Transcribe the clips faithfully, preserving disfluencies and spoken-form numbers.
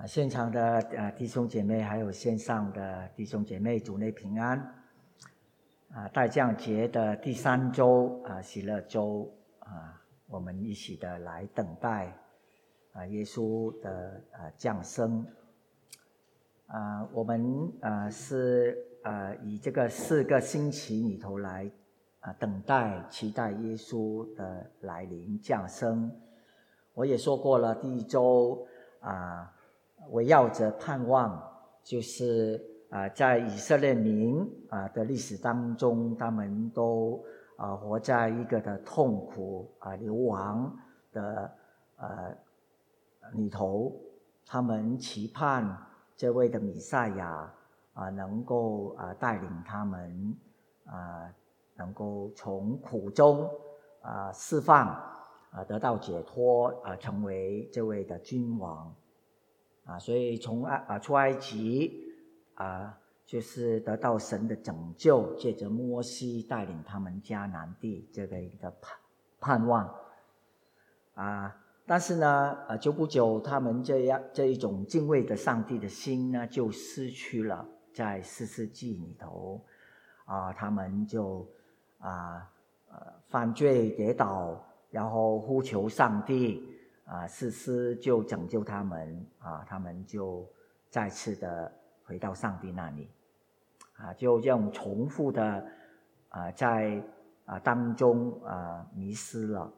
啊，现场的啊弟兄姐妹，还有线上的弟兄姐妹，主内平安。啊，待降节的第三周啊，喜乐周啊，我们一起的来等待啊耶稣的啊降生。啊，我们啊是啊以这个四个星期里头来啊等待、期待耶稣的来临降生。我也说过了，第一周啊。围绕着盼望，就是啊，在以色列民啊的历史当中，他们都啊活在一个的痛苦啊流亡的呃里头，他们期盼这位的弥赛亚啊能够啊带领他们啊能够从苦中啊释放啊得到解脱啊成为这位的君王。啊，所以从埃啊出埃及啊，就是得到神的拯救，借着摩西带领他们迦南地这个一个盼盼望啊。但是呢，啊，久不久他们这样这一种敬畏的上帝的心呢，就失去了。在士师记里头啊，他们就啊呃犯罪跌倒，然后呼求上帝。啊，士师就拯救他们啊，他们就再次的回到上帝那里，啊，就这样重复的啊，在啊当中啊迷失了。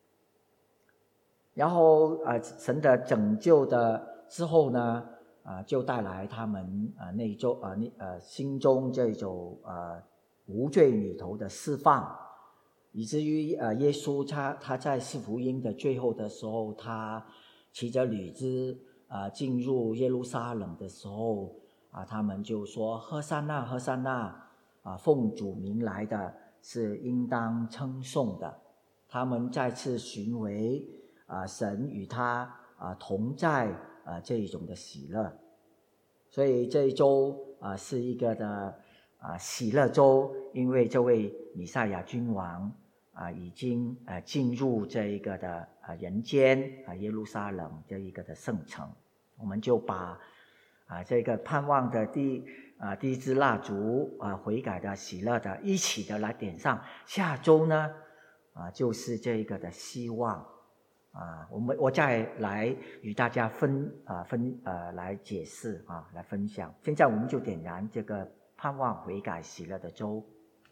然后啊，神的拯救的之后呢，啊，就带来他们啊内中啊呃心中这种啊无罪里头的释放。以至于呃，耶稣他他在四福音的最后的时候，他骑着驴子啊、呃、进入耶路撒冷的时候啊，他们就说：“和散那，和散那啊，奉主名来的是应当称颂的。”他们再次寻回啊神与他啊同在啊这一种的喜乐。所以这一周啊是一个的啊喜乐周，因为这位弥赛亚君王啊已经啊进入这一个的啊人间啊耶路撒冷这一个的圣城。我们就把啊这个盼望的第啊第一支蜡烛啊悔改的喜乐的一起的来点上。下周呢啊就是这一个的希望。啊，我们我再来与大家分啊分呃来解释啊，来分享。现在我们就点燃这个盼望悔改喜乐的粥。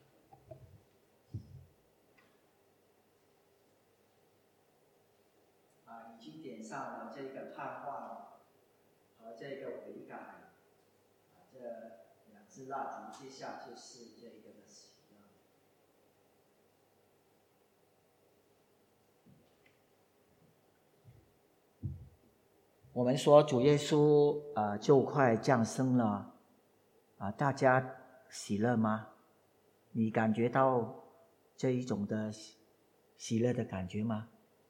啊，已经点上了这个盼望和这个悔改，啊，这两支蜡烛，接下就是这个的喜乐。我们说主耶稣啊、呃、就快降生了啊，大家喜乐吗？你感觉到这一种的喜乐的感觉吗？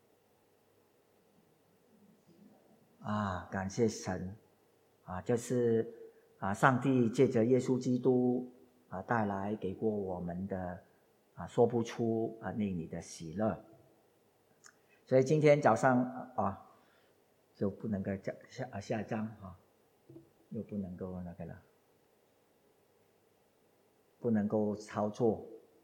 啊，感谢神啊，这是啊上帝借着耶稣基督啊带来给过我们的啊说不出啊内里的喜乐。所以今天早上啊就不能够下下下章啊，又不能够那个了，不能够操作。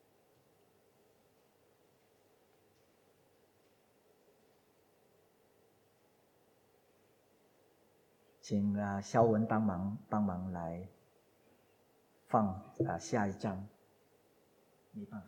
请啊肖文帮忙帮忙来放啊下一章，没办法。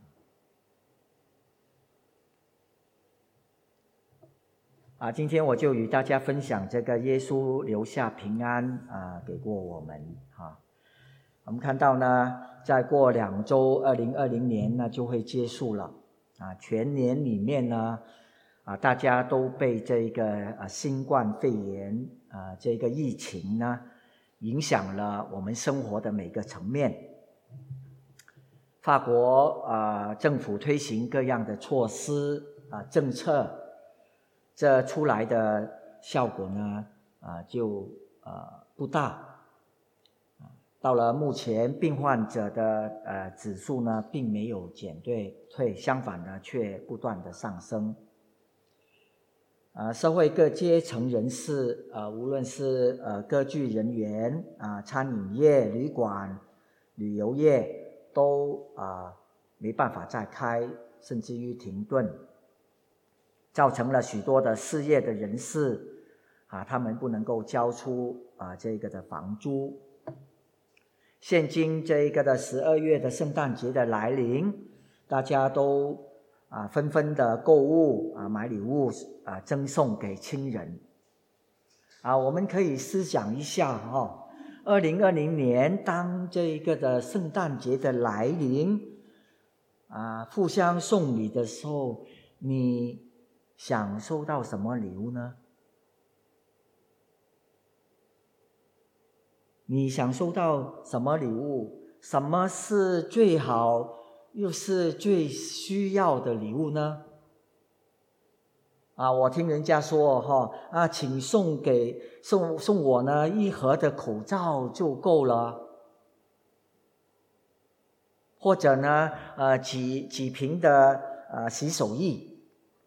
啊，今天我就与大家分享这个耶稣留下平安啊给过我们啊。我们看到呢，再过两周，二零二零年呢就会结束了啊。全年里面呢，啊大家都被这个啊新冠肺炎啊这个疫情呢影响了我们生活的每个层面。法国啊政府推行各样的措施啊政策。这出来的效果呢，啊，就呃不大。到了目前，病患者的呃指数呢，并没有减退，退相反呢，却不断的上升。 啊，社会各阶层人士，呃，无论是呃歌剧人员啊、餐饮业、旅馆、旅游业，都啊没办法再开，甚至于停顿，造成了许多的失业的人士啊，他们不能够交出啊这个的房租。现今这一个的十二月的圣诞节的来临，大家都啊，纷纷的购物啊，买礼物啊，赠送给亲人啊。我们可以思想一下哈、哦，二零二零年当这一个的圣诞节的来临啊，互相送礼的时候，你想收到什么礼物呢？你想收到什么礼物？什么是最好又是最需要的礼物呢？啊，我听人家说哈啊，请送给送送我呢一盒的口罩就够了，或者呢呃几几瓶的呃洗手液。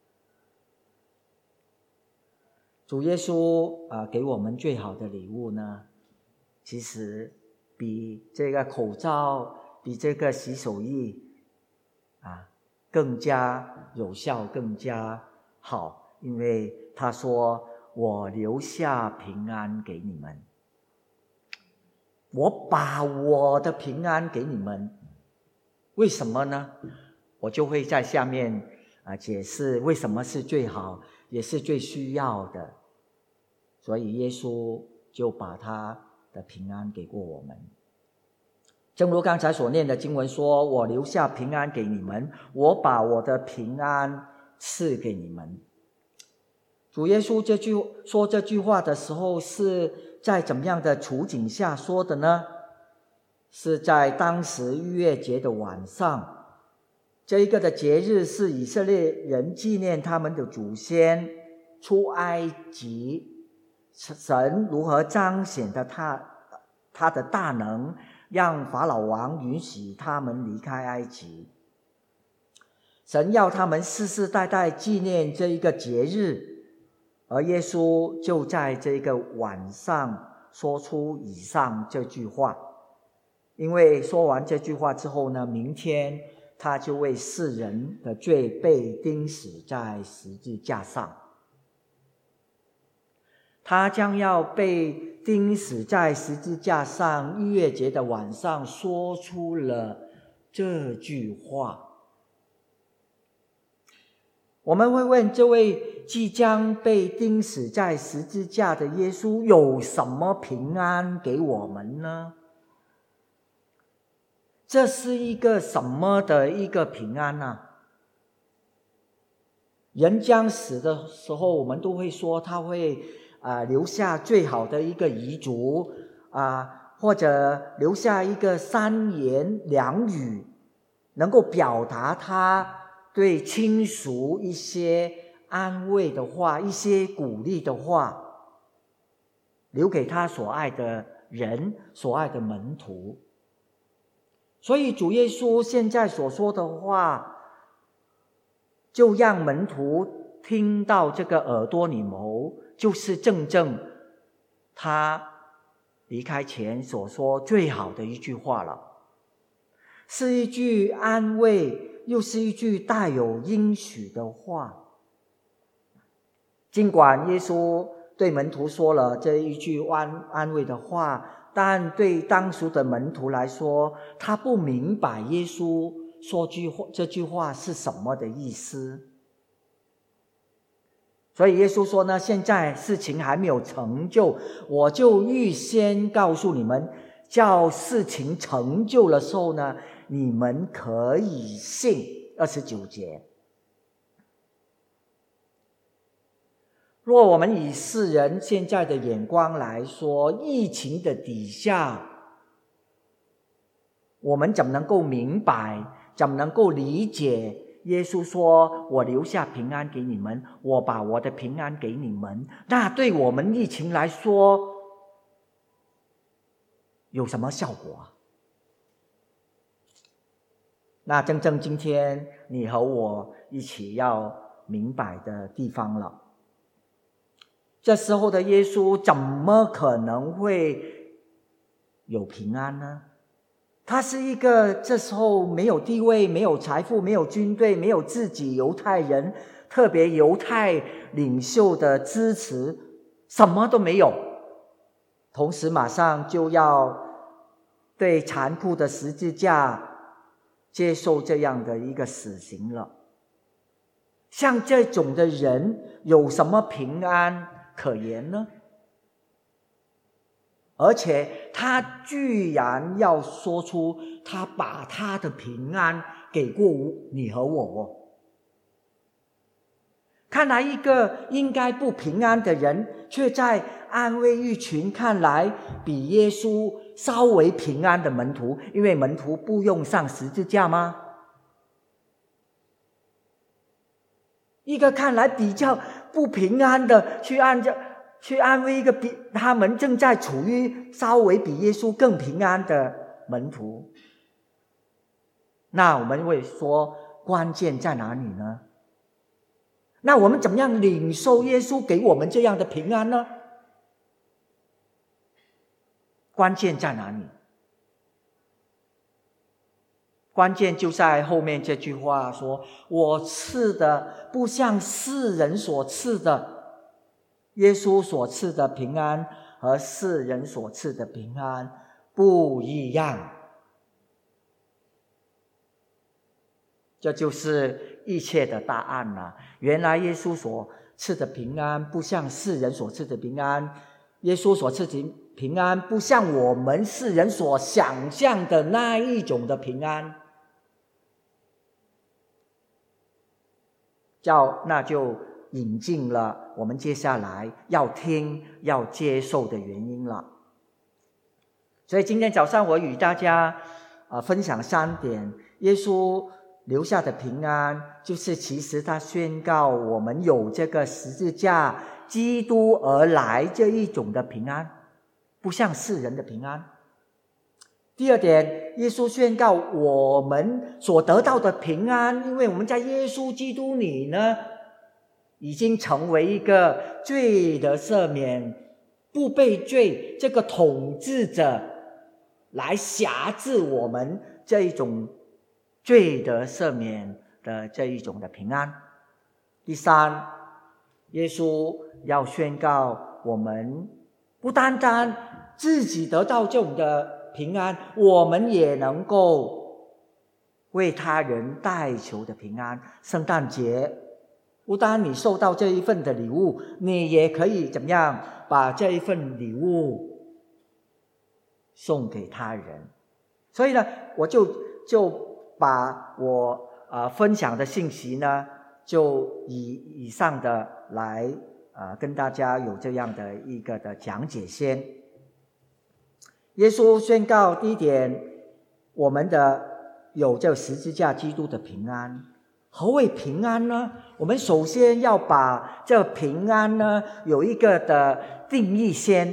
主耶稣啊、呃、给我们最好的礼物呢，其实比这个口罩，比这个洗手液啊更加有效，更加好，因为他说我留下平安给你们，我把我的平安给你们。为什么呢？我就会在下面啊解释为什么是最好也是最需要的。所以耶稣就把他的平安给过我们。正如刚才所念的经文说，我留下平安给你们，我把我的平安赐给你们。主耶稣这句说这句话的时候，是在怎么样的处境下说的呢？是在当时逾越节的晚上，这一个的节日是以色列人纪念他们的祖先出埃及，神如何彰显的他他的大能，让法老王允许他们离开埃及。神要他们世世代代纪念这一个节日，而耶稣就在这个晚上说出以上这句话。因为说完这句话之后呢，明天他就为世人的罪被钉死在十字架上。他将要被钉死在十字架上，逾越节的晚上说出了这句话。我们会问，这位即将被钉死在十字架的耶稣有什么平安给我们呢？这是一个什么的一个平安啊？人将死的时候，我们都会说他会啊、呃、留下最好的一个遗嘱啊、呃，或者留下一个三言两语，能够表达他对亲属一些安慰的话，一些鼓励的话，留给他所爱的人，所爱的门徒。所以主耶稣现在所说的话，就让门徒听到这个耳朵里头，就是正正他离开前所说最好的一句话了，是一句安慰，又是一句带有应许的话。尽管耶稣对门徒说了这一句安安慰的话，但对当时的门徒来说，他不明白耶稣说句话这句话是什么的意思。所以耶稣说呢，现在事情还没有成就，我就预先告诉你们，叫事情成就的时候呢，你们可以信。二十九节，若我们以世人现在的眼光来说，疫情的底下，我们怎么能够明白，怎么能够理解耶稣说我留下平安给你们，我把我的平安给你们？那对我们疫情来说有什么效果啊？那正正今天你和我一起要明白的地方了。 这时候的耶稣怎么可能会有平安呢？他是一个这时候没有地位、没有财富、没有军队、没有自己犹太人特别犹太领袖的支持，什么都没有，同时马上就要对残酷的十字架接受这样的一个死刑了。像这种的人有什么平安可言呢？而且他居然要说出他把他的平安给过你和我。看来一个应该不平安的人，却在安慰一群看来比耶稣稍微平安的门徒，因为门徒不用上十字架吗？一个看来比较不平安的，去按照去安慰一个比他们正在处于稍微比耶稣更平安的门徒。那我们会说，关键在哪里呢？那我们怎么样领受耶稣给我们这样的平安呢？关键在哪里？关键就在后面这句话说，我赐的不像世人所赐的，耶稣所赐的平安和世人所赐的平安不一样。这就是一切的答案了。原来耶稣所赐的平安不像世人所赐的平安，耶稣所赐的平安不像我们世人所想象的那一种的平安。叫那就引进了我们接下来要听要接受的原因了。所以今天早上我与大家、呃、分享三点耶稣留下的平安，就是其实他宣告我们有这个十字架基督而来这一种的平安，不像世人的平安。第二点，耶稣宣告我们所得到的平安，因为我们在耶稣基督里呢，已经成为一个罪的赦免，不被罪这个统治者来辖制我们这一种罪的赦免的这一种的平安。第三，耶稣要宣告我们不单单自己得到这种的平安，我们也能够为他人代求的平安。圣诞节不单你受到这一份的礼物，你也可以怎么样把这一份礼物送给他人。所以呢，我就就把我、呃、分享的信息呢，就以以上的来、呃、跟大家有这样的一个的讲解先。耶稣宣告第一点，我们的有这十字架基督的平安。何谓平安呢？我们首先要把这平安呢有一个的定义先，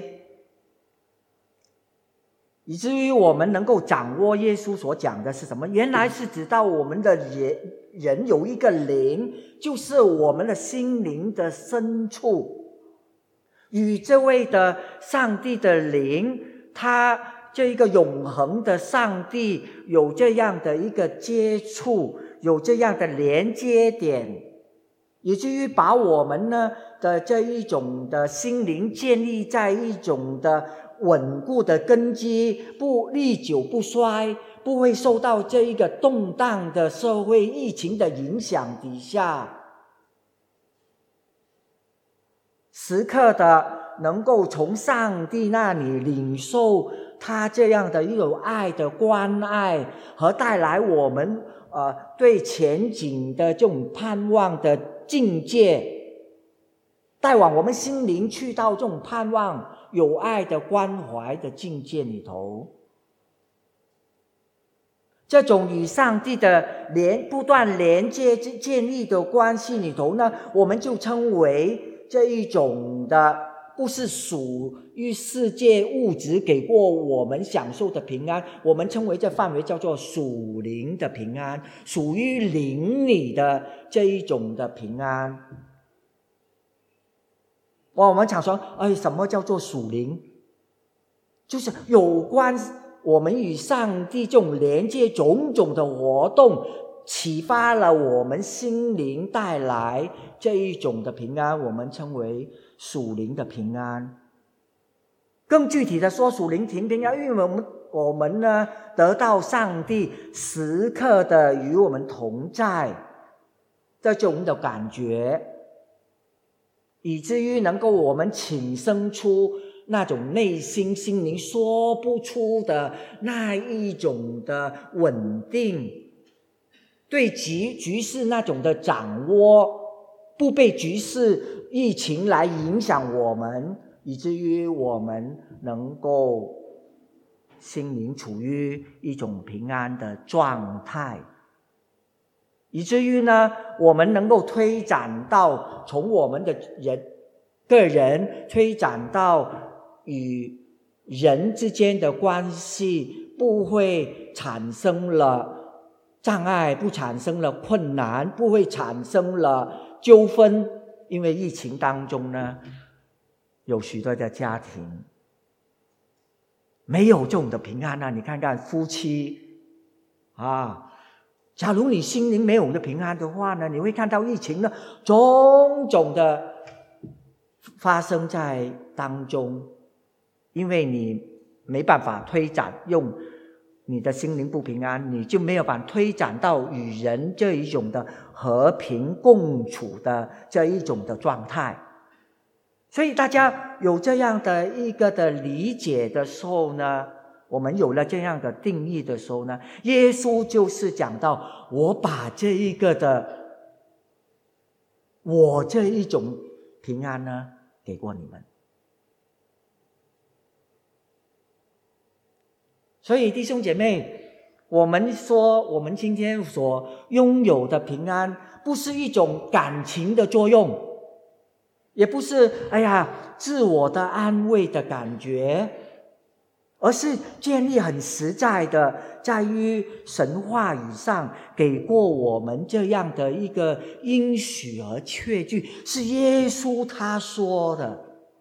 以至于我们能够掌握耶稣所讲的是什么。原来是指到我们的人人有一个灵，就是我们的心灵的深处，与这位的上帝的灵，他这一个永恒的上帝有这样的一个接触，有这样的连接点，以至于把我们呢的这一种的心灵建立在一种的稳固的根基，不历久不衰，不会受到这一个动荡的社会疫情的影响底下，时刻的能够从上帝那里领受他这样的一种爱的关爱，和带来我们呃对前景的这种盼望的境界，带往我们心灵去到这种盼望有爱的关怀的境界里头。这种与上帝的连不断连接建立的关系里头呢，我们就称为这一种的不是属于世界物质给过我们享受的平安，我们称为这范围叫做属灵的平安，属于灵里的这一种的平安。 我们常说，哎，什么叫做属灵？就是有关我们与上帝这种连接种种的活动，启发了我们心灵，带来这一种的平安，我们称为属灵的平安。更具体的说，属灵平平安，因为我们我们呢得到上帝时刻的与我们同在这种的感觉，以至于能够我们产生出那种内心心灵说不出的那一种的稳定，对局局势那种的掌握，不被局势疫情来影响我们，以至于我们能够心灵处于一种平安的状态，以至于呢，我们能够推展到从我们的人个人推展到与人之间的关系，不会产生了障碍，不产生了困难，不会产生了纠纷。因为疫情当中呢，有许多的家庭没有这种的平安啊！你看看夫妻啊，假如你心灵没有的平安的话呢，你会看到疫情呢种种的发生在当中，因为你没办法推展，用你的心灵不平安，你就没有办法推展到与人这一种的和平共处的这一种的状态。所以大家有这样的一个的理解的时候呢，我们有了这样的定义的时候呢，耶稣就是讲到，我把这一个的我这一种平安呢给过你们。所以弟兄姐妹，我们说我们今天所拥有的平安，不是一种感情的作用，也不是哎呀自我的安慰的感觉，而是建立很实在的，在于神话语上给过我们这样的一个应许和确据，是耶稣他说的，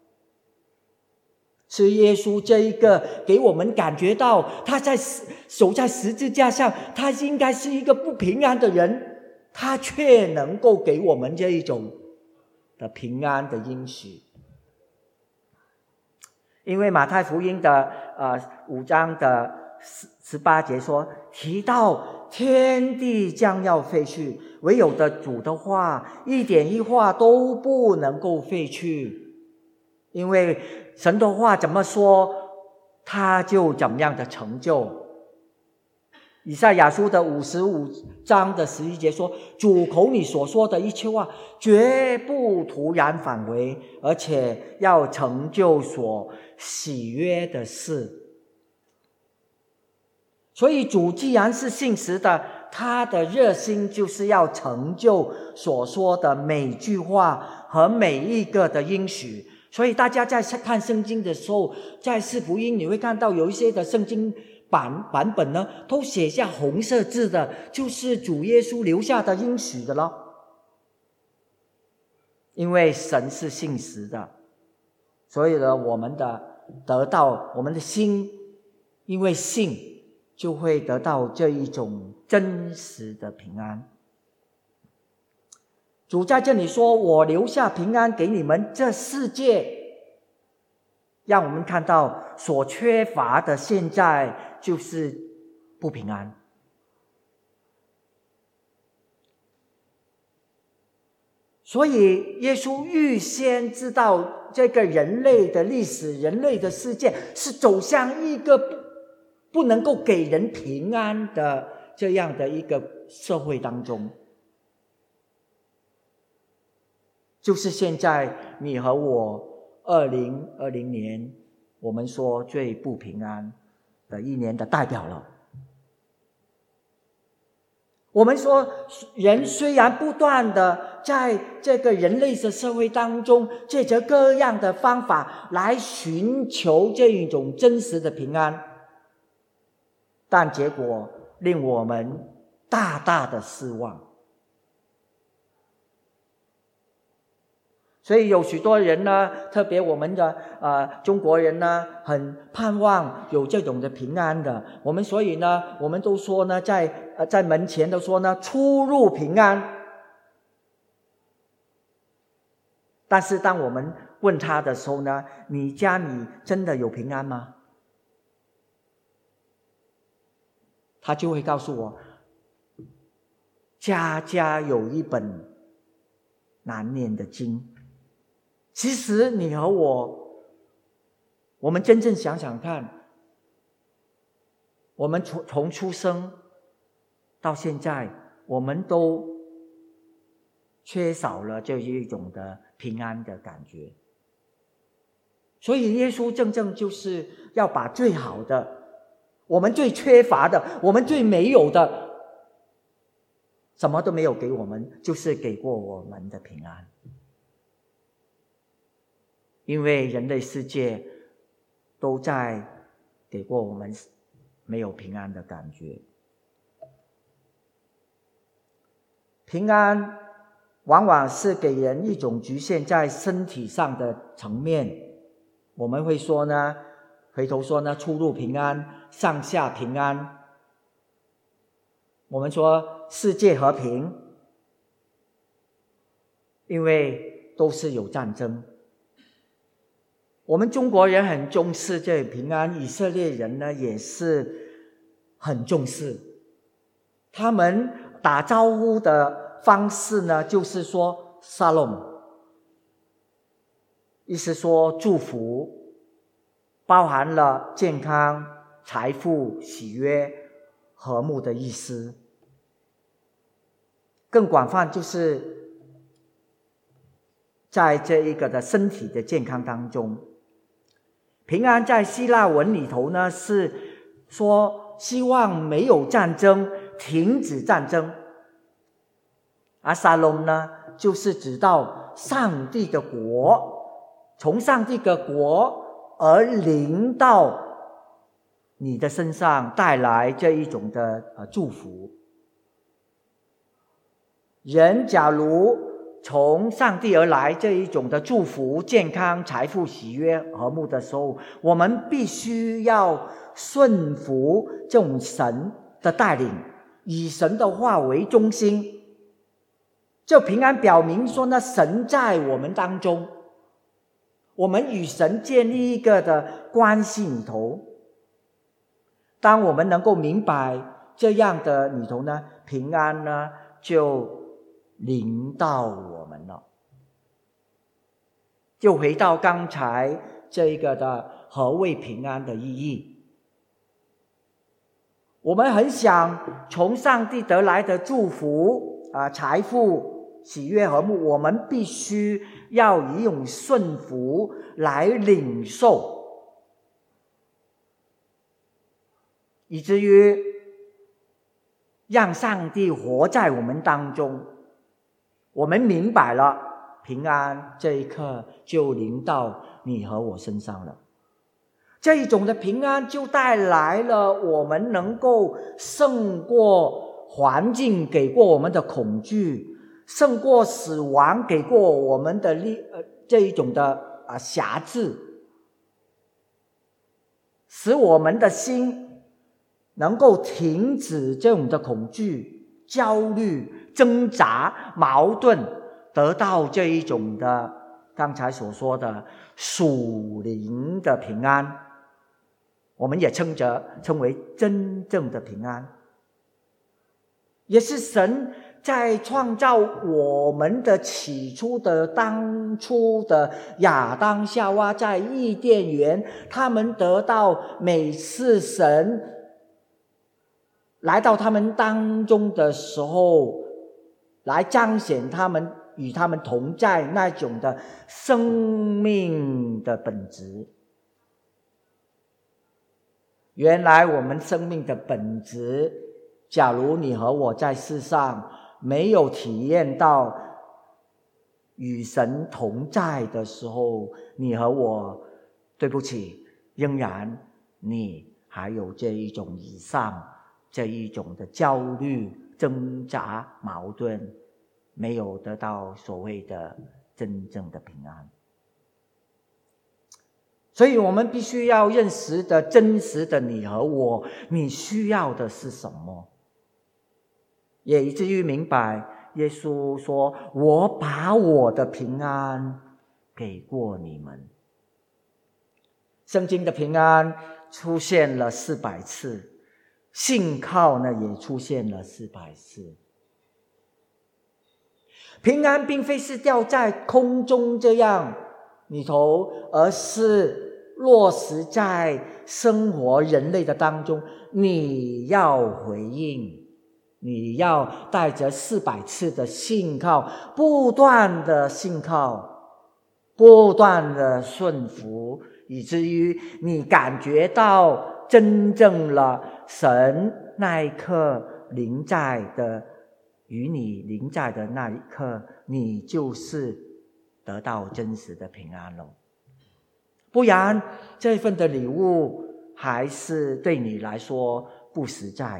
是耶稣这一个给我们感觉到他在守在十字架上，他应该是一个不平安的人，他却能够给我们这一种的平安的应许。因为马太福音的呃五章的十八节说，提到天地将要废去，唯有的主的话一点一画都不能够废去，因为神的话怎么说，他就怎么样的成就。以赛亚书的五十五章的十一节说，主口里所说的一切话绝不突然返回，而且要成就所喜悦的事。所以主既然是信实的，他的热心就是要成就所说的每句话和每一个的应许。所以大家在看圣经的时候，在四福音你会看到有一些的圣经版版本呢，都写下红色字的，就是主耶稣留下的应许的咯。因为神是信实的，所以呢，我们的得到我们的心，因为信就会得到这一种真实的平安。主在这里说，我留下平安给你们，这世界让我们看到所缺乏的现在就是不平安。所以耶稣预先知道这个人类的历史，人类的世界是走向一个不不能够给人平安的这样的一个社会当中。就是现在你和我二零二零年我们说最不平安的一年的代表了。我们说人虽然不断的在这个人类的社会当中借着各样的方法来寻求这一种真实的平安，但结果令我们大大的失望。 所以有许多人呢，特别我们的呃中国人呢，很盼望有这种的平安的。我们所以呢，我们都说呢，在呃在门前都说呢，出入平安。但是当我们问他的时候呢，你家里真的有平安吗？他就会告诉我，家家有一本难念的经。其实你和我，我们真正想想看，我们从从出生到现在，我们都缺少了这一种的平安的感觉。所以耶稣正正就是要把最好的，我们最缺乏的，我们最没有的，什么都没有给我们，就是给过我们的平安。因为人类世界都在给过我们没有平安的感觉。平安往往是给人一种局限在身体上的层面，我们会说呢，回头说呢，出入平安，上下平安。我们说世界和平，因为都是有战争。我们中国人很重视这平安，以色列人呢也是很重视。他们打招呼的方式呢，就是说 Shalom， 意思说祝福，包含了健康、财富、喜悦、和睦的意思。更广泛就是在这一个的身体的健康当中。平安在希腊文里头呢，是说希望没有战争，停止战争。而沙龙呢，就是指到上帝的国，从上帝的国而临到你的身上，带来这一种的呃祝福。人假如从上帝而来这一种的祝福、健康、财富、喜悦、和睦的时候，我们必须要顺服这种神的带领，以神的话为中心。这平安表明说呢，神在我们当中，我们与神建立一个的关系里头。当我们能够明白这样的里头呢，平安呢就临到我们了。就回到刚才这一个的何谓平安的意义。我们很想从上帝得来的祝福啊、财富、喜悦、和睦，我们必须要以一种顺服来领受，以至于让上帝活在我们当中。我们明白了，平安这一刻就临到你和我身上了。这一种的平安就带来了我们能够胜过环境给过我们的恐惧，胜过死亡给过我们的力呃这一种的啊辖制，使我们的心能够停止这种的恐惧、焦虑、挣扎、矛盾，得到这一种的刚才所说的属灵的平安，我们也称着称为真正的平安。也是神在创造我们的起初的当初的亚当夏娃在伊甸园，他们得到每次神来到他们当中的时候，来彰显他们与他们同在那种的生命的本质。原来我们生命的本质，假如你和我在世上没有体验到与神同在的时候，你和我，对不起，仍然你还有这一种以上这一种的焦虑、挣扎、矛盾，没有得到所谓的真正的平安。所以我们必须要认识的真实的你和我，你需要的是什么，也以至于明白耶稣说，我把我的平安给过你们。圣经的平安出现了四百次，信靠呢也出现了四百次。平安并非是掉在空中这样里头，而是落实在生活人类的当中。你要回应，你要带着四百次的信靠，不断的信靠，不断的顺服，以至于你感觉到真正了神那一刻临在的，与你临在的那一刻，你就是得到真实的平安了。不然这份的礼物还是对你来说不实在。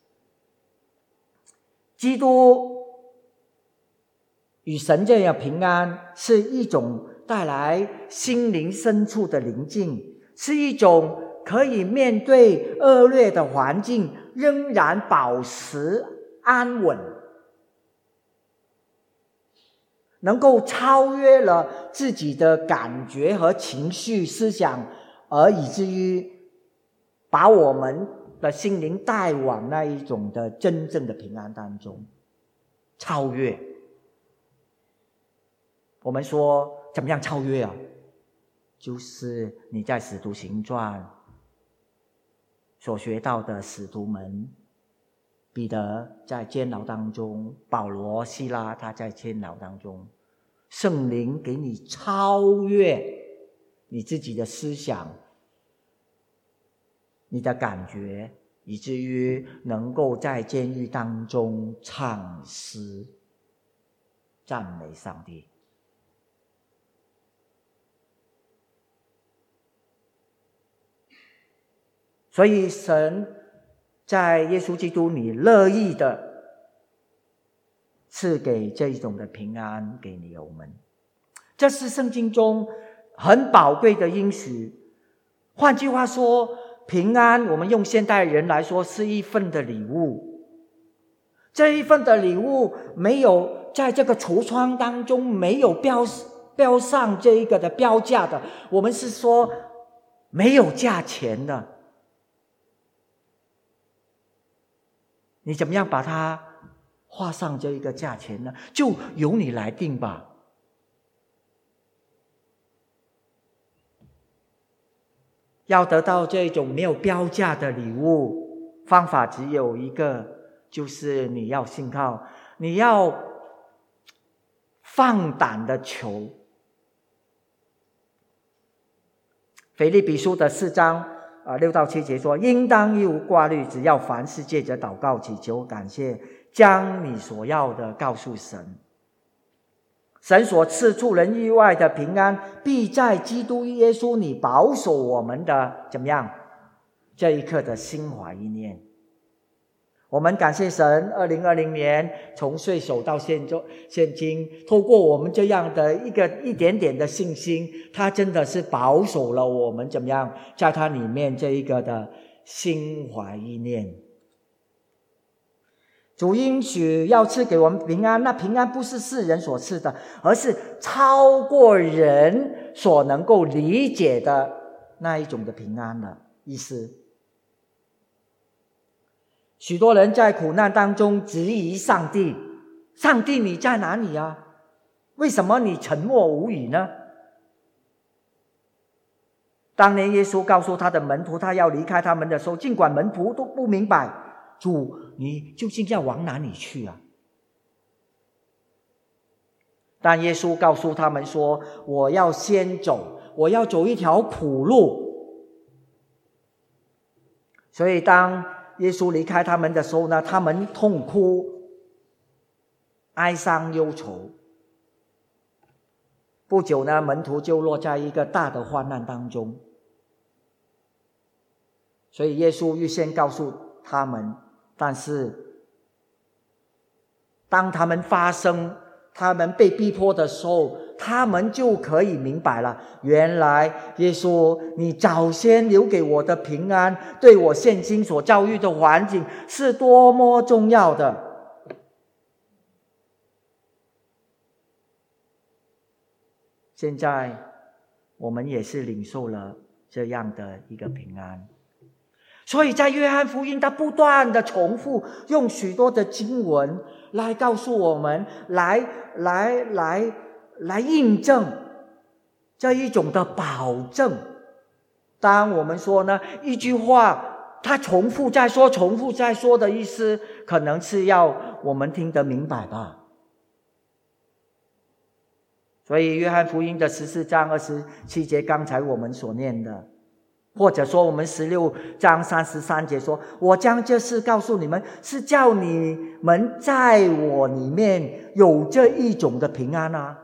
基督与神这样平安，是一种带来心灵深处的宁静，是一种可以面对恶劣的环境仍然保持安稳，能够超越了自己的感觉和情绪思想，而以至于把我们的心灵带往那一种的真正的平安当中。超越，我们说怎么样超越啊？就是你在使徒行传所学到的使徒们，彼得在监牢当中，保罗、希拉他在监牢当中，圣灵给你超越你自己的思想，你的感觉，以至于能够在监狱当中唱诗赞美上帝。所以神在耶稣基督里乐意的赐给这一种的平安给你我们，这是圣经中很宝贵的应许。换句话说，平安我们用现代人来说是一份的礼物，这一份的礼物没有在这个橱窗当中没有标标上这一个的标价的，我们是说没有价钱的。你怎么样把它画上这一个价钱呢？就由你来定吧。要得到这种没有标价的礼物，方法只有一个，就是你要信靠，你要放胆的求。腓立比书的四章啊，六到七节说，应当一无挂虑，只要凡事借着祷告祈求感谢，将你所要的告诉神。神所赐出人意外的平安，必在基督耶稣里保守我们的怎么样？这一刻的心怀意念。我们感谢神，二零二零年从岁首到现现今，透过我们这样的一个一点点的信心，他真的是保守了我们怎么样，在他里面这一个的心怀意念。主应许要赐给我们平安，那平安不是世人所赐的，而是超过人所能够理解的那一种的平安的意思。许多人在苦难当中质疑上帝，上帝你在哪里啊？为什么你沉默无语呢？当年耶稣告诉他的门徒他要离开他们的时候，尽管门徒都不明白，主你究竟要往哪里去啊？但耶稣告诉他们说，我要先走，我要走一条苦路。所以当耶稣离开他们的时候呢，他们痛哭哀伤忧愁。不久呢，门徒就落在一个大的患难当中。所以耶稣预先告诉他们，但是当他们发生他们被逼迫的时候， 他们就可以明白了，原来耶稣你早先留给我的平安，对我现今所遭遇的环境是多么重要的。现在我们也是领受了这样的一个平安。所以在约翰福音他不断的重复，用许多的经文来告诉我们，来来来来印证这一种的保证。当我们说呢，一句话他重复再说重复再说的意思，可能是要我们听得明白吧。所以约翰福音的十四章二十七节，刚才我们所念的，或者说我们十六章三十三节说，我将这事告诉你们，是叫你们在我里面有这一种的平安啊。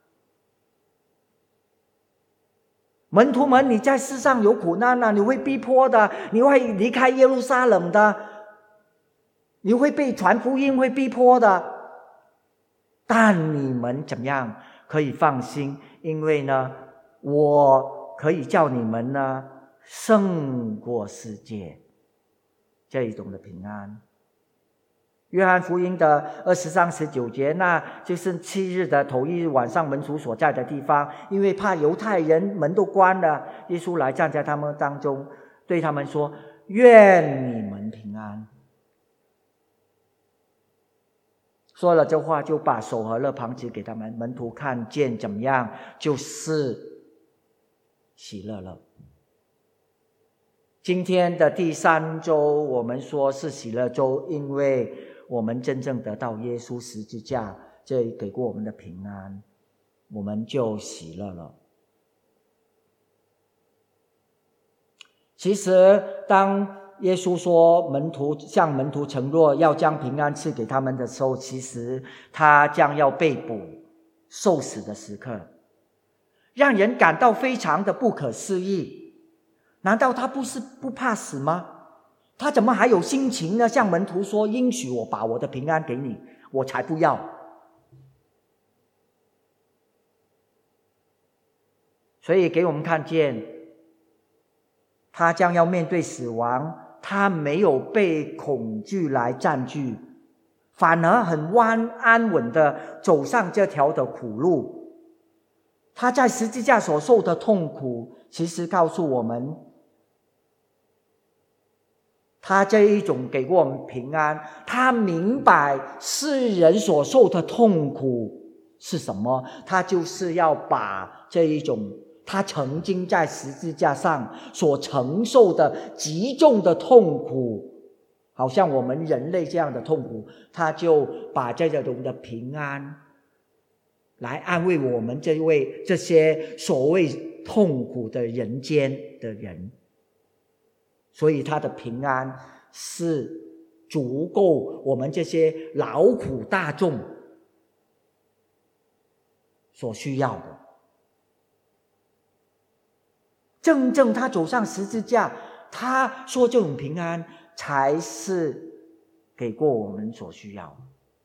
门徒们，你在世上有苦难啊，你会逼迫的，你会离开耶路撒冷的，你会被传福音，会逼迫的，但你们怎么样可以放心，因为呢，我可以叫你们呢胜过世界，这一种的平安。约翰福音的二十章十九节，那就是七日的头一日晚上，门徒所在的地方，因为怕犹太人，门都关了，耶稣来站在他们当中，对他们说，愿你们平安。说了这话，就把手和热旁指给他们，门徒看见怎么样，就是喜乐了。今天的第三周，我们说是喜乐周，因为我们真正得到耶稣十字架这给过我们的平安，我们就喜乐了。其实当耶稣说门徒向门徒承诺要将平安赐给他们的时候，其实他将要被捕受死的时刻，让人感到非常的不可思议。难道他不是不怕死吗？他怎么还有心情呢？向门徒说，应许我把我的平安给你，我才不要。所以给我们看见，他将要面对死亡，他没有被恐惧来占据，反而很安安稳的走上这条的苦路。他在十字架所受的痛苦，其实告诉我们，他这一种给过我们平安，他明白世人所受的痛苦是什么，他就是要把这一种他曾经在十字架上所承受的极重的痛苦，好像我们人类这样的痛苦，他就把这种的平安来安慰我们这位这些所谓痛苦的人间的人。所以他的平安是足够我们这些劳苦大众所需要的。正正他走上十字架，他说这种平安才是给过我们所需要。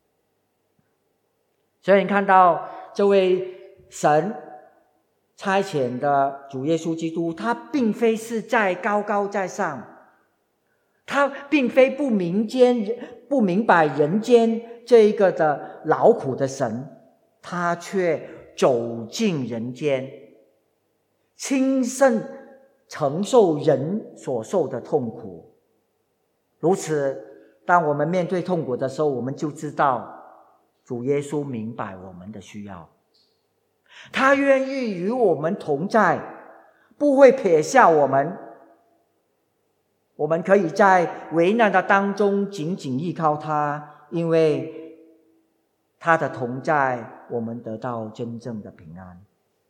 所以你看到这位神差遣的主耶稣基督，他并非是在高高在上，他并非不明间不明白人间这一个的劳苦的神，他却走进人间，亲身承受人所受的痛苦。如此，当我们面对痛苦的时候，我们就知道主耶稣明白我们的需要，他愿意与我们同在，不会撇下我们。我们可以在危难的当中紧紧依靠他，因为他的同在，我们得到真正的平安。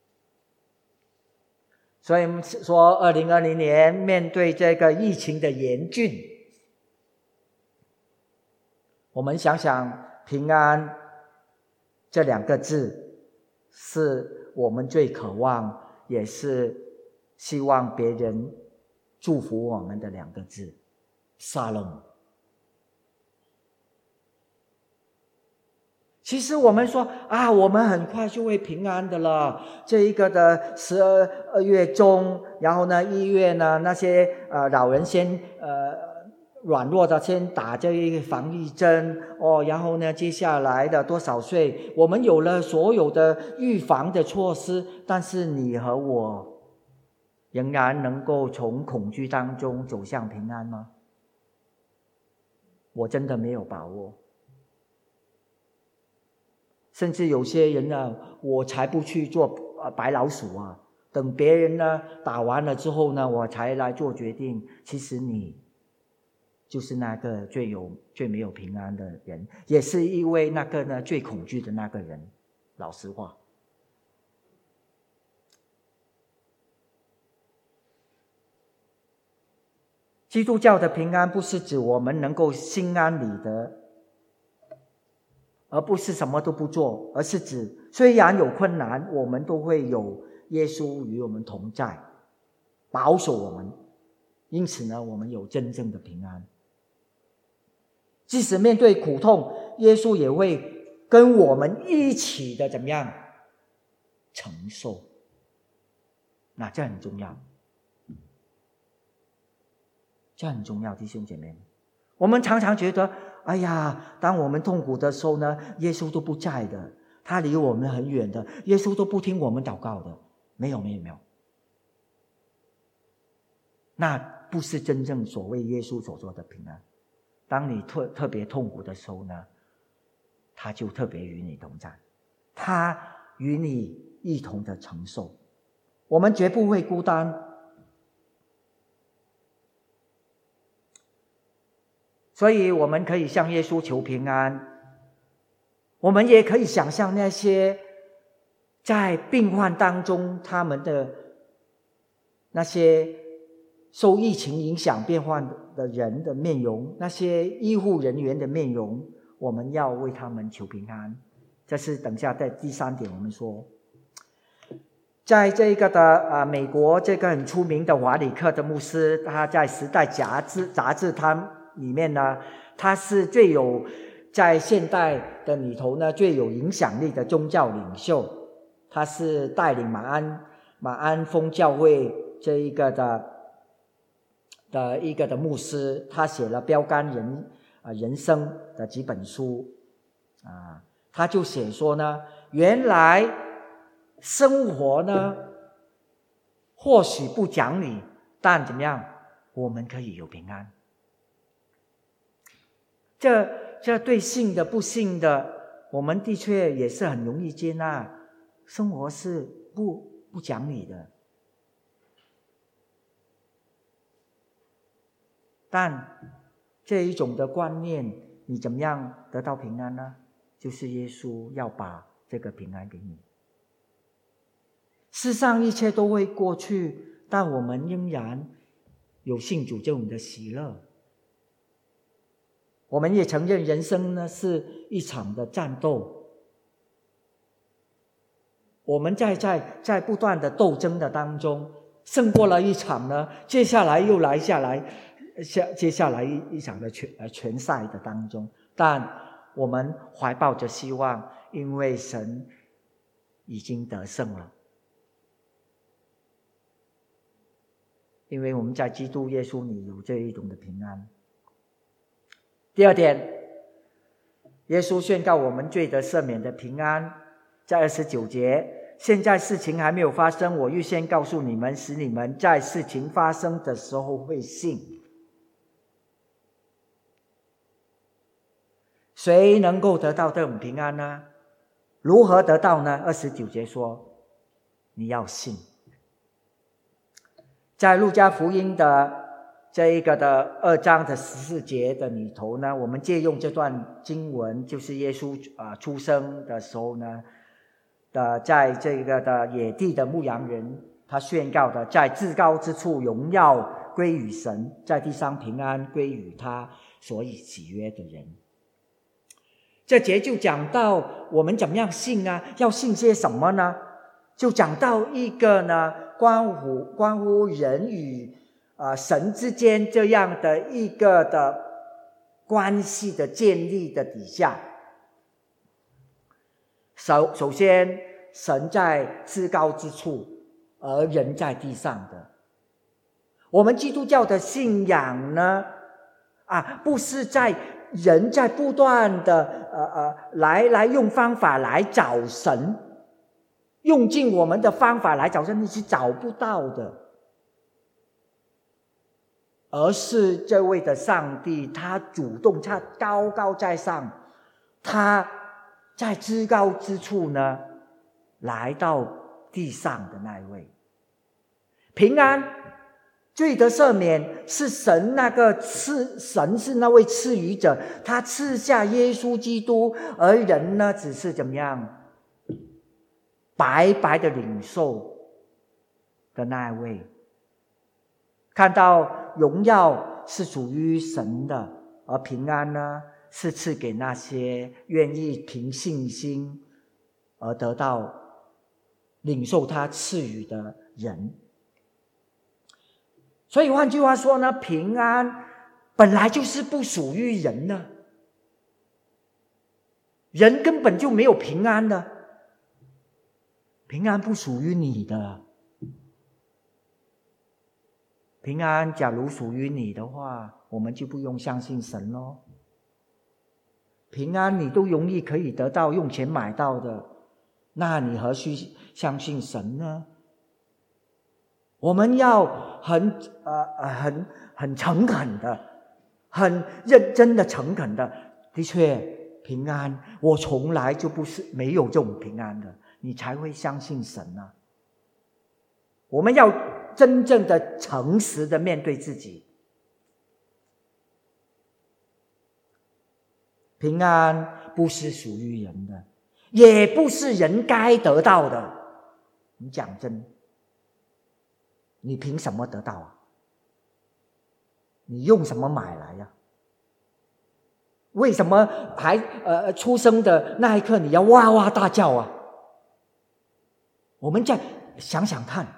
所以说二零二零年面对这个疫情的严峻，我们想想平安这两个字，是我们最渴望，也是希望别人祝福我们的两个字，沙龙。 其实我们说啊，我们很快就会平安的了。这一个的十二月中，然后呢一月呢，那些呃老人先呃软弱的先打这一个防疫针哦，然后呢接下来的多少岁，我们有了所有的预防的措施，但是你和我仍然能够从恐惧当中走向平安吗？我真的没有把握。甚至有些人呢，我才不去做白老鼠啊，等别人呢打完了之后呢，我才来做决定。其实你就是那个最有最没有平安的人，也是因为那个呢最恐惧的那个人。老实话，基督教的平安不是指我们能够心安理得，而不是什么都不做，而是指虽然有困难，我们都会有耶稣与我们同在，保守我们。因此呢，我们有真正的平安。即使面对苦痛，耶稣也会跟我们一起的怎么样承受。那这很重要，这很重要，弟兄姐妹。我们常常觉得，哎呀，当我们痛苦的时候呢，耶稣都不在的，他离我们很远的，耶稣都不听我们祷告的。没有没有没有，那不是真正所谓耶稣所说的平安。当你特特别痛苦的时候呢，他就特别与你同在，他与你一同的承受，我们绝不会孤单。所以我们可以向耶稣求平安，我们也可以想象那些在病患当中他们的那些受疫情影响变幻的人的面容，那些医护人员的面容，我们要为他们求平安。这是等下在第三点我们说，在这个的呃美国这个很出名的华里克的牧师，他在《时代》杂志杂志他里面呢，他是最有在现代的里头呢最有影响力的宗教领袖。他是带领马鞍马鞍峰教会这一个的的一个的牧师，他写了标杆人啊人生的几本书啊，他就写说呢，原来生活呢或许不讲理，但怎么样，我们可以有平安。这这对信的不信的，我们的确也是很容易接纳。生活是不不讲理的，但这一种的观念，你怎么样得到平安呢？就是耶稣要把这个平安给你。世上一切都会过去，但我们仍然有信主这种的喜乐。我们也承认人生呢是一场的战斗，我们在在在不断的斗争的当中，胜过了一场呢，接下来又来下来下接下来一一场的拳呃拳赛的当中，但我们怀抱着希望，因为神已经得胜了，因为我们在基督耶稣里有这一种的平安。第二点，耶稣宣告我们罪得赦免的平安，在二十九节，现在事情还没有发生，我预先告诉你们，使你们在事情发生的时候会信。谁能够得到这种平安呢？如何得到呢？二十九节说，你要信。在路加福音的这一个的二章的十四节的里头呢，我们借用这段经文，就是耶稣啊出生的时候呢的，在这个的野地的牧羊人，他宣告的，在至高之处荣耀归于神，在地上平安归于他所以喜悦的人。这节就讲到我们怎么样信啊，要信些什么呢？就讲到一个呢关乎关乎人与啊、呃、神之间这样的一个的关系的建立的底下， 首首先，神在至高之处，而人在地上的。我们基督教的信仰呢，啊，不是在人在不断的呃呃来来用方法来找神，用尽我们的方法来找神，你是找不到的。而是这位的上帝，他主动，他高高在上，他在至高之处呢，来到地上的那一位。平安、罪得赦免是神那个赐，神是那位赐予者，他赐下耶稣基督，而人呢，只是怎么样，白白的领受的那一位。看到荣耀是属于神的，而平安呢，是赐给那些愿意凭信心而得到领受他赐予的人。所以换句话说呢，平安本来就是不属于人的，人根本就没有平安的，平安不属于你的。平安假如属于你的话，我们就不用相信神咯。平安你都容易可以得到，用钱买到的，那你何须相信神呢？我们要很呃很很诚恳的，很认真的诚恳的，的确平安我从来就不是没有这种平安的，你才会相信神啊。我们要真正的诚实的面对自己。平安不是属于人的，也不是人该得到的。你讲真，你凭什么得到啊？你用什么买来呀？为什么还呃出生的那一刻你要哇哇大叫啊？我们再想想看，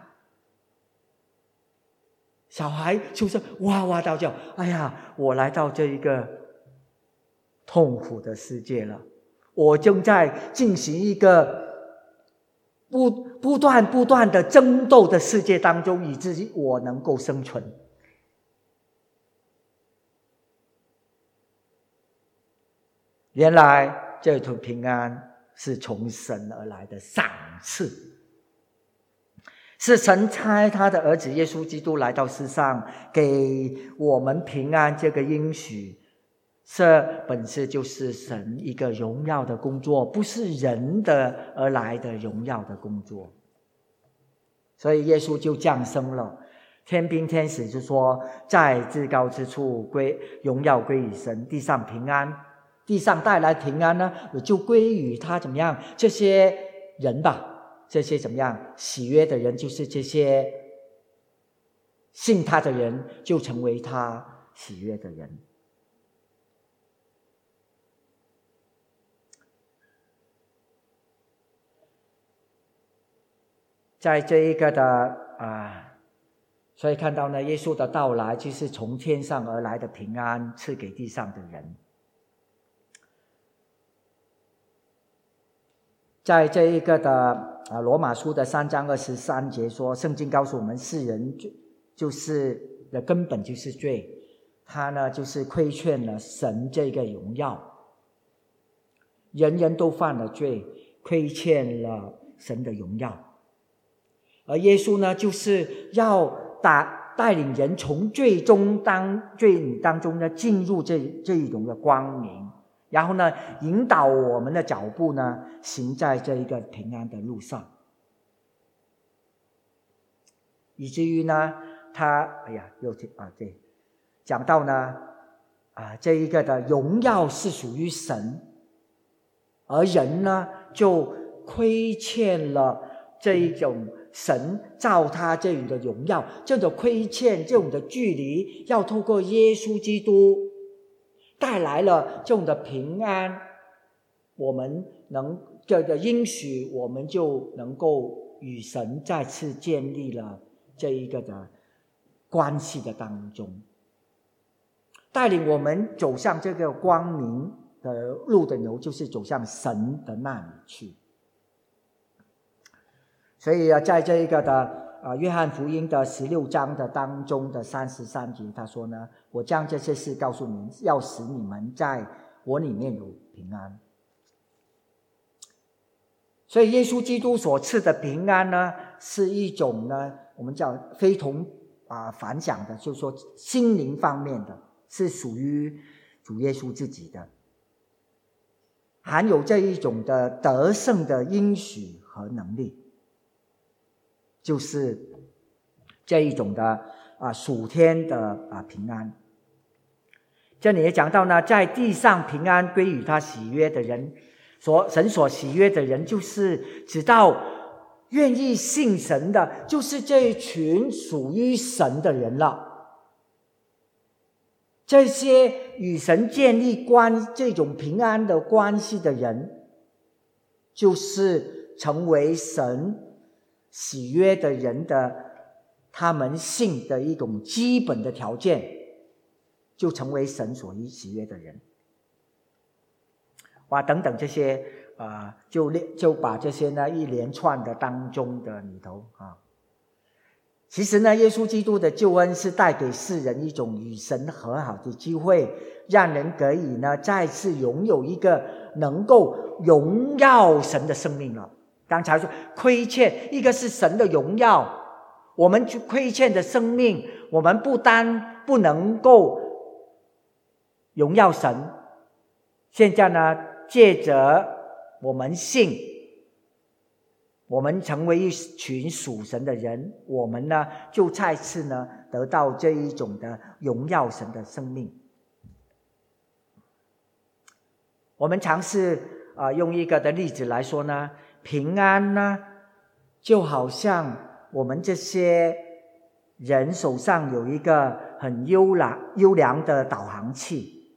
小孩出生哇哇大叫，哎呀，我来到这一个痛苦的世界了，我正在进行一个不不断不断的争斗的世界当中，以至于我能够生存。原来这种平安是从神而来的赏赐，是神差他的儿子耶稣基督来到世上，给我们平安这个应许。这本身就是神一个荣耀的工作，不是人的而来的荣耀的工作。所以耶稣就降生了，天兵天使就说，在至高之处归荣耀归于神，地上平安，地上带来平安呢，就归于他怎么样？这些人吧，这些怎么样？喜悦的人，就是这些信他的人，就成为他喜悦的人。在这一个的啊，所以看到呢，耶稣的到来就是从天上而来的平安赐给地上的人。在这一个的啊罗马书的三章二十三节说，圣经告诉我们，世人就就是的根本就是罪，他呢就是亏欠了神这个荣耀，人人都犯了罪，亏欠了神的荣耀。而耶稣呢，就是要带带领人从罪中当罪女当中呢，进入这这一种的光明，然后呢，引导我们的脚步呢，行在这一个平安的路上，以至于呢，他哎呀，又啊对，讲到呢，啊这一个的荣耀是属于神，而人呢，就亏欠了这一种。神造他这种的荣耀，这种亏欠，这种的距离，要透过耶稣基督带来了这种的平安，我们能这个应许，我们就能够与神再次建立了这一个的关系的当中，带领我们走向这个光明的路的牛，就是走向神的那里去。 所以啊，在这一个的啊约翰福音的十六章的当中的三十三节，他说呢，我将这些事告诉你们，要使你们在我里面有平安。所以耶稣基督所赐的平安呢，是一种呢我们叫非同啊凡响的，就是说心灵方面的，是属于主耶稣自己的，含有这一种的得胜的应许和能力，就是这一种的啊属天的啊平安。这里也讲到呢，在地上平安归于他喜悦的人，所神所喜悦的人，就是直到愿意信神的，就是这一群属于神的人了。这些与神建立关这种平安的关系的人，就是成为神喜悦的人的，他们信的一种基本的条件，就成为神所喜悦的人。哇，等等这些呃，就就把这些呢一连串的当中的里头啊，其实呢，耶稣基督的救恩是带给世人一种与神和好的机会，让人可以呢再次拥有一个能够荣耀神的生命了。刚才说亏欠，一个是神的荣耀，我们亏欠的生命，我们不单不能够荣耀神，现在呢借着我们信，我们成为一群属神的人，我们呢就再次呢得到这一种的荣耀神的生命。我们尝试啊、呃、用一个的例子来说呢，平安呢就好像我们这些人手上有一个很优良优良的导航器，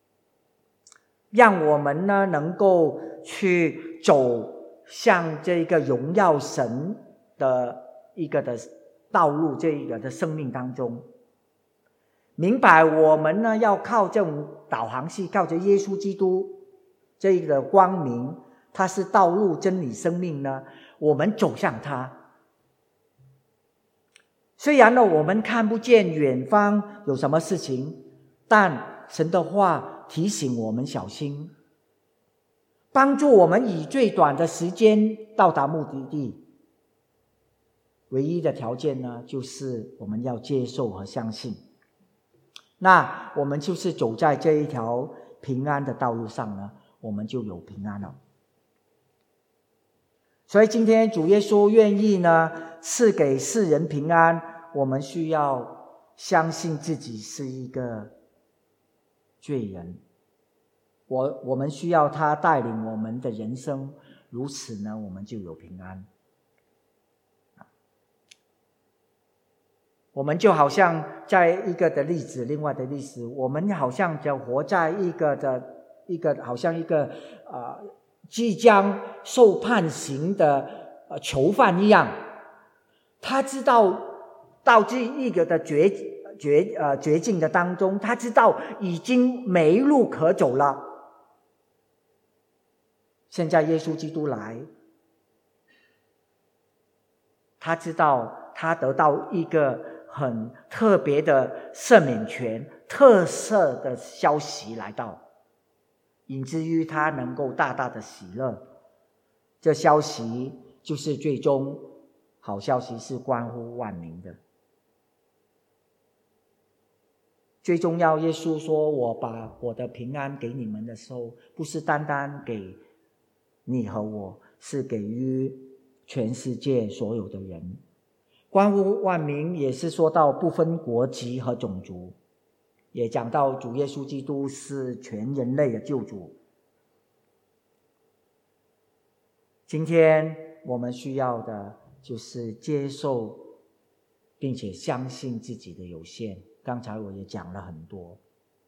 让我们呢能够去走向这个荣耀神的一个的道路，这一个的生命当中，明白我们呢要靠这种导航器，靠着耶稣基督这一个光明，它是道路真理生命呢，我们走向它。虽然呢我们看不见远方有什么事情，但神的话提醒我们小心，帮助我们以最短的时间到达目的地。唯一的条件呢，就是我们要接受和相信，那我们就是走在这一条平安的道路上呢，我们就有平安了。所以今天主耶稣愿意呢赐给世人平安，我们需要相信自己是一个罪人，我我们需要他带领我们的人生，如此呢我们就有平安。我们就好像在一个的例子，另外的例子，我们好像就活在一个的一个好像一个呃即将受判刑的呃囚犯一样，他知道到这一个的绝绝呃绝境的当中，他知道已经没路可走了。现在耶稣基督来，他知道他得到一个很特别的赦免权、特色的消息来到，以至于他能够大大的喜乐。这消息就是最终好消息，是关乎万民的。最重要，耶稣说我把我的平安给你们的时候，不是单单给你和我，是给予全世界所有的人，关乎万民，也是说到不分国籍和种族，也讲到主耶稣基督是全人类的救主。今天我们需要的就是接受并且相信自己的有限，刚才我也讲了很多，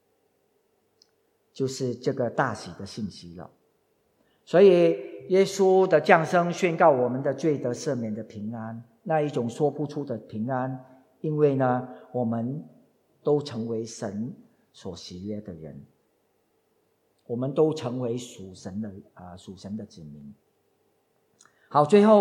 就是这个大喜的信息了。所以耶稣的降生宣告我们的罪得赦免的平安，那一种说不出的平安，因为呢我们都成为神所喜悦的人，我们都成为属神的啊、呃、属神的子民。好，最后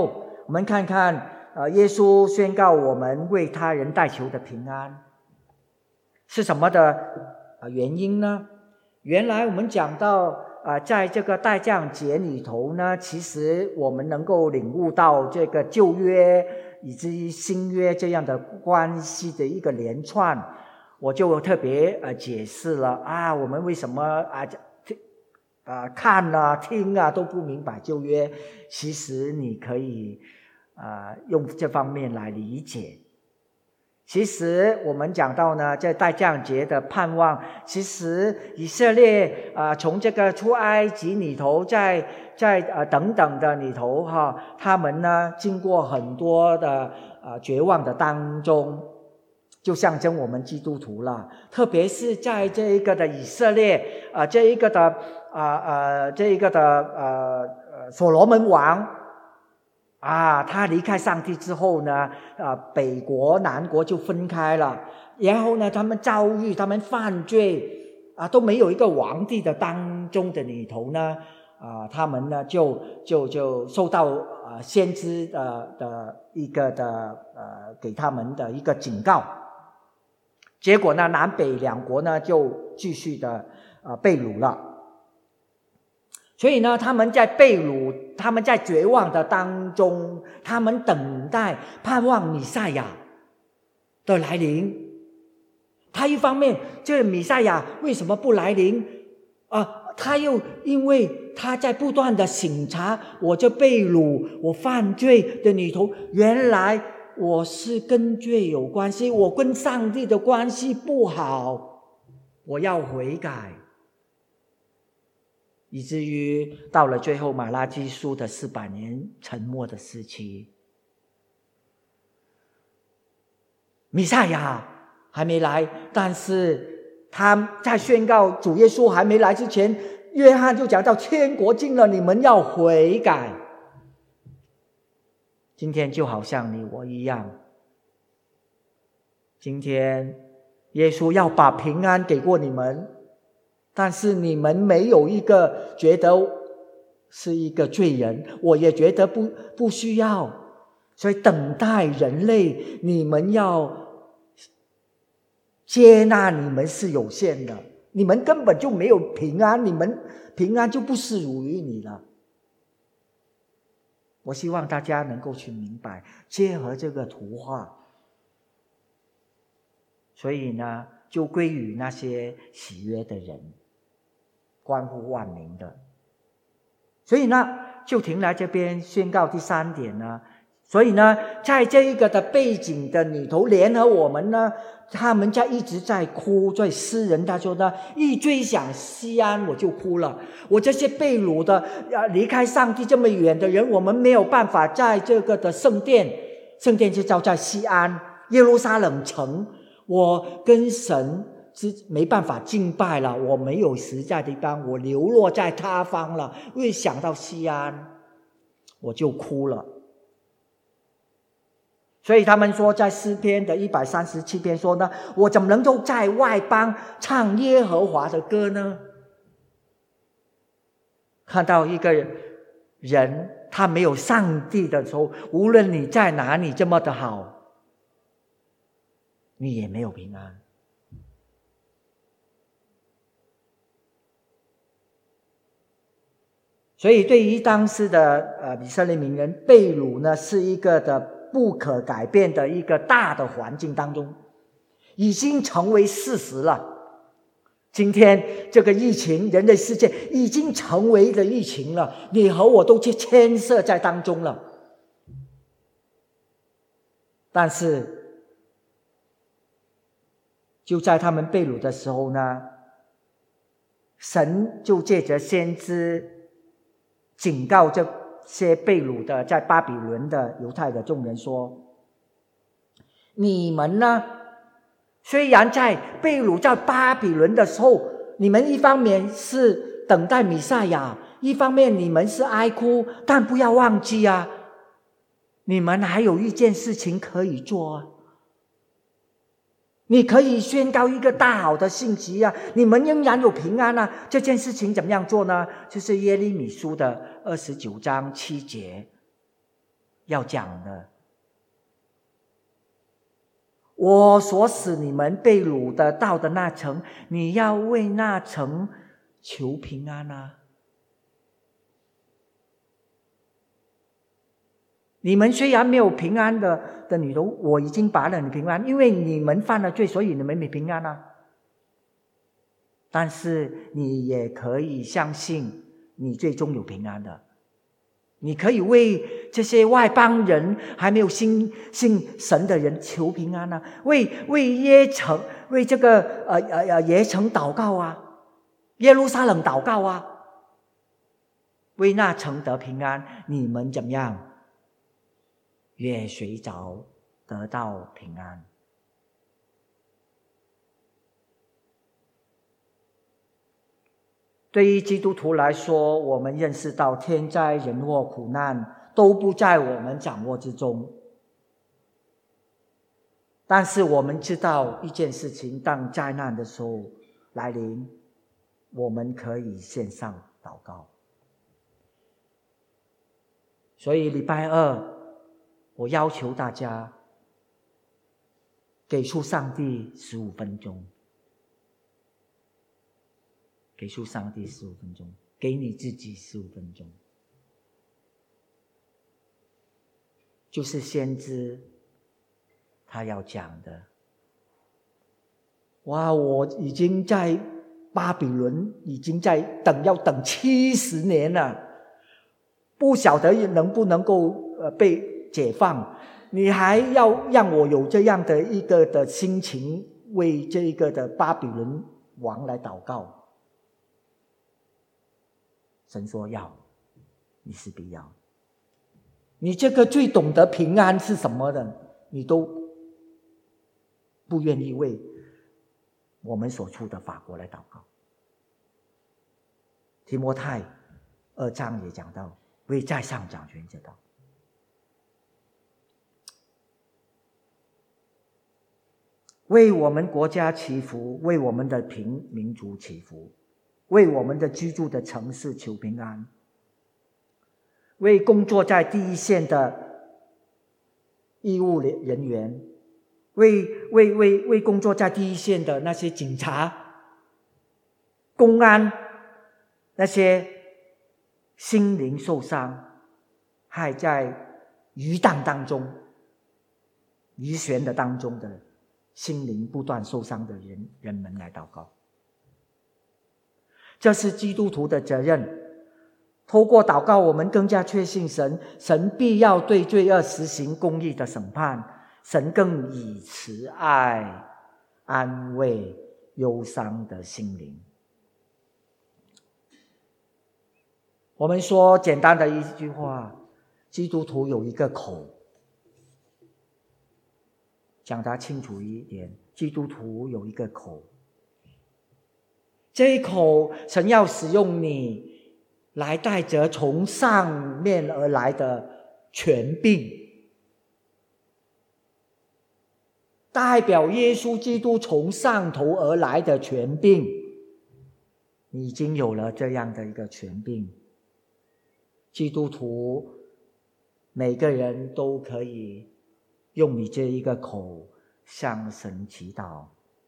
我们看看呃，耶稣宣告我们为他人代求的平安是什么的呃原因呢？原来我们讲到呃，在这个代降节里头呢，其实我们能够领悟到这个旧约以至于新约这样的关系的一个连串，我就特别呃解释了啊，我们为什么啊啊看啊听啊都不明白旧约，其实你可以啊用这方面来理解。其实我们讲到呢，在代降节的盼望，其实以色列啊、呃，从这个出埃及里头，在在呃等等的里头哈，他们呢经过很多的呃绝望的当中，就象征我们基督徒了。特别是在这一个的以色列啊、呃，这一个的啊呃这一个的呃呃所罗门王。啊，他离开上帝之后呢，啊，北国南国就分开了。然后呢，他们遭遇他们犯罪啊，都没有一个皇帝的当中的里头呢，啊，他们呢就就就受到啊先知的的一个的呃给他们的一个警告。结果呢，南北两国呢就继续的啊被掳了。所以呢，他们在被掳，他们在绝望的当中，他们等待盼望弥赛亚的来临。他一方面，这弥赛亚为什么不来临啊？他又因为他在不断的省察，我这被掳，我犯罪的里头，原来我是跟罪有关系，我跟上帝的关系不好，我要悔改。以至于到了最后马拉基书的四百年沉默的时期，弥赛亚还没来，但是他在宣告主耶稣还没来之前，约翰就讲到天国近了，你们要悔改。今天就好像你我一样，今天耶稣要把平安给过你们，但是你们没有一个觉得是一个罪人，我也觉得不不需要，所以等待人类，你们要接纳你们是有限的，你们根本就没有平安，你们平安就不是属于你了。我希望大家能够去明白，结合这个图画，所以呢，就归于那些喜悦的人，关乎万民的。所以呢，就停来这边宣告第三点呢。所以呢，在这一个的背景的里头，联合我们呢，他们在一直在哭。所以诗人他说呢，一追想西安我就哭了。我这些被掳的离开上帝这么远的人，我们没有办法在这个的圣殿，圣殿就叫在西安耶路撒冷城，我跟神没办法敬拜了，我没有实在的地方，我流落在他方了。因为想到西安我就哭了。所以他们说，在诗篇的一百三十七篇说呢，我怎么能够在外邦唱耶和华的歌呢？看到一个人他没有上帝的时候，无论你在哪里这么的好，你也没有平安。所以对于当时的呃以色列民人，被掳呢是一个的不可改变的一个大的环境当中，已经成为事实了。今天这个疫情，人类世界已经成为了疫情了，你和我都去牵涉在当中了。但是就在他们被掳的时候呢，神就借着先知警告这些被掳的在巴比伦的犹太的众人说，你们呢，虽然在被掳在巴比伦的时候，你们一方面是等待弥赛亚，一方面你们是哀哭，但不要忘记啊，你们还有一件事情可以做啊，你可以宣告一个大好的信息啊，你们仍然有平安啊。这件事情怎么样做呢？就是耶利米书的二十九章七节， 要讲的。我所使你们被掳的到的那城，你要为那城求平安啊！你们虽然没有平安的的女童，我已经把了你平安，因为你们犯了罪，所以你们没平安啊。但是你也可以相信，你最终有平安的。你可以为这些外邦人还没有信信神的人求平安啊，为为耶城为这个呃呃呃耶城祷告啊，耶路撒冷祷告啊，为那城得平安。你们怎么样？也随着得到平安。对于基督徒来说，我们认识到天灾人祸苦难都不在我们掌握之中，但是我们知道一件事情，当灾难的时候来临，我们可以线上祷告。所以礼拜二我要求大家给出上帝十五分钟，给出上帝十五分钟，给你自己十五分钟，就是先知他要讲的。哇，我已经在巴比伦已经在等，要等七十年了，不晓得能不能够呃被解放。你还要让我有这样的一个的心情，为这一个的巴比伦王来祷告？神说要，你是必要。你这个最懂得平安是什么的，你都不愿意为我们所处的法国来祷告。提摩太二章也讲到，为在上掌权者祷告。为我们国家祈福，为我们的平民族祈福，为我们的居住的城市求平安，为工作在第一线的医务人员，为为为为工作在第一线的那些警察、公安，那些心灵受伤，还在余荡当中、余弦的当中的心灵不断受伤的人人们来祷告。这是基督徒的责任。透过祷告，我们更加确信神，神必要对罪恶实行公义的审判，神更以慈爱安慰忧伤的心灵。我们说简单的一句话，基督徒有一个口，讲得清楚一点，基督徒有一个口，这一口神要使用你来带着从上面而来的权柄，代表耶稣基督从上头而来的权柄。你已经有了这样的一个权柄，基督徒每个人都可以用你这一个口向神祈祷，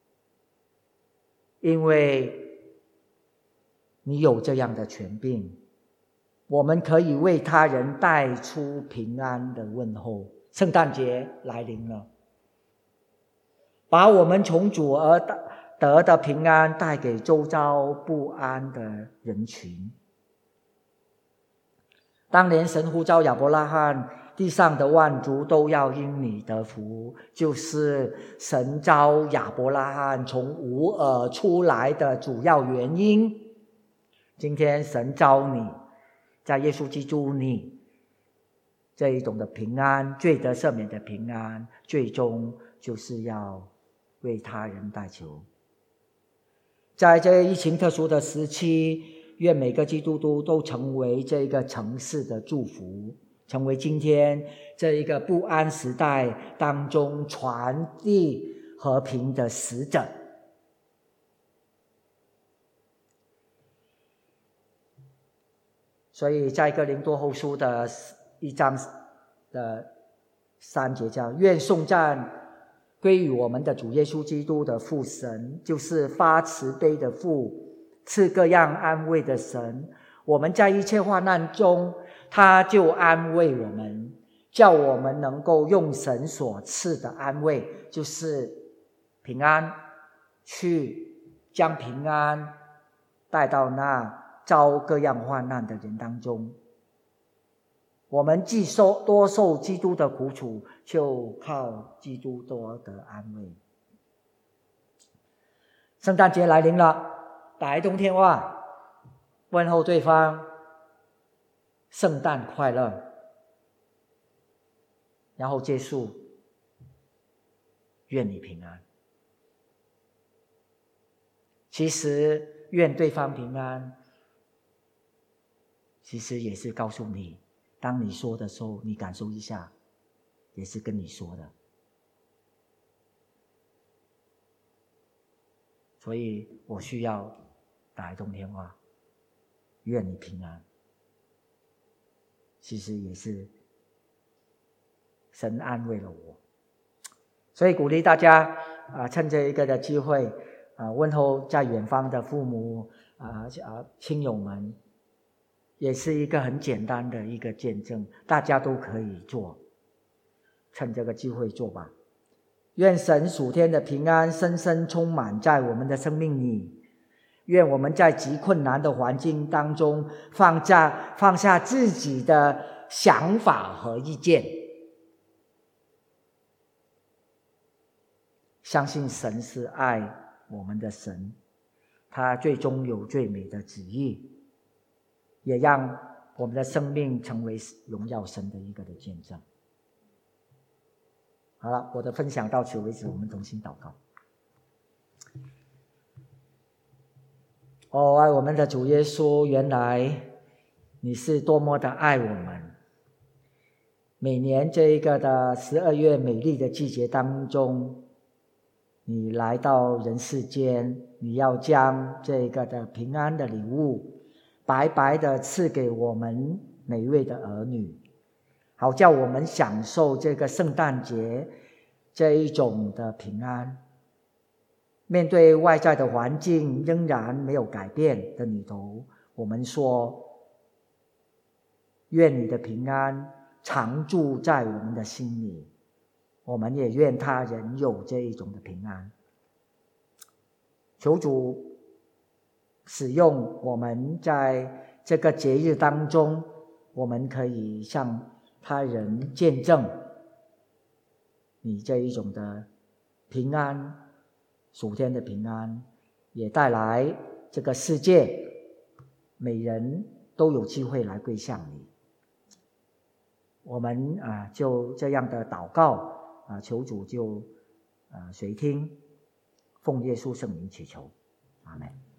因为你有这样的权柄，我们可以为他人带出平安的问候。圣诞节来临了，把我们从主而得的平安带给周遭不安的人群。当年神呼召亚伯拉罕，地上的万族都要因你得福，就是神召亚伯拉罕从无而出来的主要原因。今天神召你，在耶稣基督里这一种的平安，罪得赦免的平安，最终就是要为他人代求。在这疫情特殊的时期，愿每个基督徒都成为这个城市的祝福，成为今天这一个不安时代当中传递和平的使者。所以在哥林多后书的一章的三节叫愿颂赞归于我们的主耶稣基督的父神，就是发慈悲的父，赐各样安慰的神。我们在一切患难中，他就安慰我们，叫我们能够用神所赐的安慰，就是平安，去将平安带到那遭各样患难的人当中。我们既受多受基督的苦楚，就靠基督多得安慰。圣诞节来临了，打开通电话问候对方圣诞快乐，然后结束愿你平安。其实愿对方平安，其实也是告诉你，当你说的时候，你感受一下，也是跟你说的。所以我需要打一通电话，愿你平安。其实也是神安慰了我，所以鼓励大家啊，趁这一个的机会啊，问候在远方的父母啊啊亲友们。也是一个很简单的一个见证，大家都可以做，趁这个机会做吧。愿神属天的平安深深充满在我们的生命里，愿我们在极困难的环境当中放下放下自己的想法和意见，相信神是爱我们的神，他最终有最美的旨意，也让我们的生命成为荣耀神的一个的见证。好了，我的分享到此为止，我们同心祷告。哦，爱我们的主耶稣，原来你是多么的爱我们。每年这一个的十二月美丽的季节当中，你来到人世间，你要将这个的平安的礼物白白的赐给我们每一位的儿女，好叫我们享受这个圣诞节这一种的平安。面对外在的环境仍然没有改变的里头，我们说愿你的平安常住在我们的心里，我们也愿他人有这一种的平安。求主使用我们在这个节日当中，我们可以向他人见证你这一种的平安，属天的平安，也带来这个世界每人都有机会来归向你。我们啊就这样的祷告啊，求主就啊垂听，奉耶稣圣名祈求，阿们。